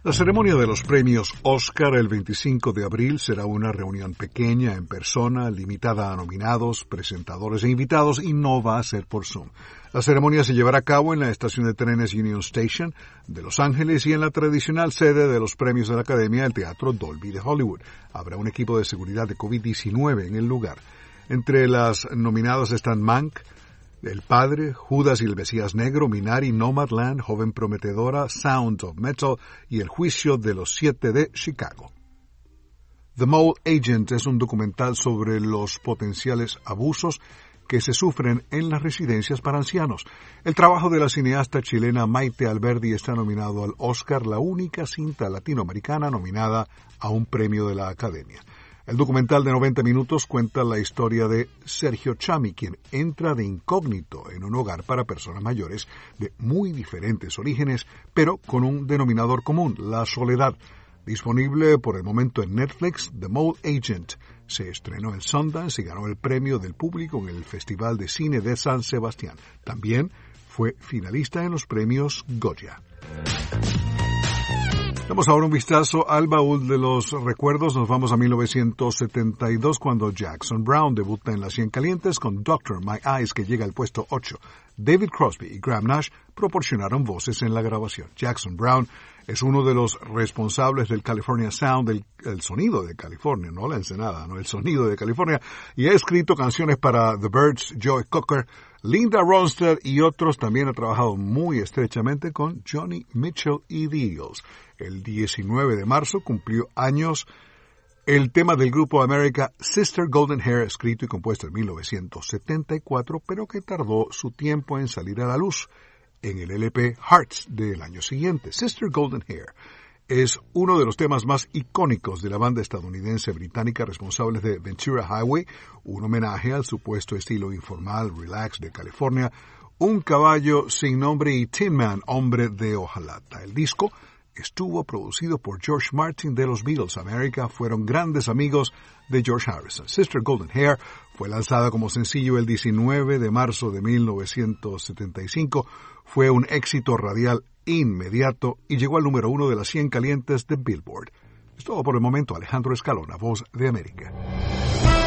La ceremonia de los premios Oscar el 25 de abril será una reunión pequeña, en persona, limitada a nominados, presentadores e invitados y no va a ser por Zoom. La ceremonia se llevará a cabo en la estación de trenes Union Station de Los Ángeles y en la tradicional sede de los premios de la Academia, el Teatro Dolby de Hollywood. Habrá un equipo de seguridad de COVID-19 en el lugar. Entre las nominadas están Mank, El Padre, Judas y el Mesías Negro, Minari, Nomadland, Joven Prometedora, Sound of Metal y El Juicio de los Siete de Chicago. The Mole Agent es un documental sobre los potenciales abusos que se sufren en las residencias para ancianos. El trabajo de la cineasta chilena Maite Alberdi está nominado al Oscar, la única cinta latinoamericana nominada a un premio de la Academia. El documental de 90 minutos cuenta la historia de Sergio Chami, quien entra de incógnito en un hogar para personas mayores de muy diferentes orígenes, pero con un denominador común, la soledad. Disponible por el momento en Netflix, The Mole Agent se estrenó en Sundance y ganó el premio del público en el Festival de Cine de San Sebastián. También fue finalista en los premios Goya. Damos ahora un vistazo al baúl de los recuerdos. Nos vamos a 1972 cuando Jackson Browne debuta en Las 100 Calientes con Doctor My Eyes, que llega al puesto 8. David Crosby y Graham Nash proporcionaron voces en la grabación. Jackson Browne es uno de los responsables del California Sound, el sonido de California, no la ensenada, no el sonido de California, y ha escrito canciones para The Byrds, Joe Cocker, Linda Ronstadt y otros. También ha trabajado muy estrechamente con Johnny Mitchell y The Eagles. El 19 de marzo cumplió años el tema del grupo America, Sister Golden Hair, escrito y compuesto en 1974, pero que tardó su tiempo en salir a la luz en el LP Hearts del año siguiente. Sister Golden Hair es uno de los temas más icónicos de la banda estadounidense británica responsable de Ventura Highway, un homenaje al supuesto estilo informal, relax de California, Un caballo sin nombre y Tin Man, hombre de hojalata. El disco estuvo producido por George Martin de los Beatles. America fueron grandes amigos de George Harrison. Sister Golden Hair fue lanzada como sencillo el 19 de marzo de 1975. Fue un éxito radial inmediato y llegó al número 1 de las 100 calientes de Billboard. Es todo por el momento. Alejandro Escalona, Voz de América.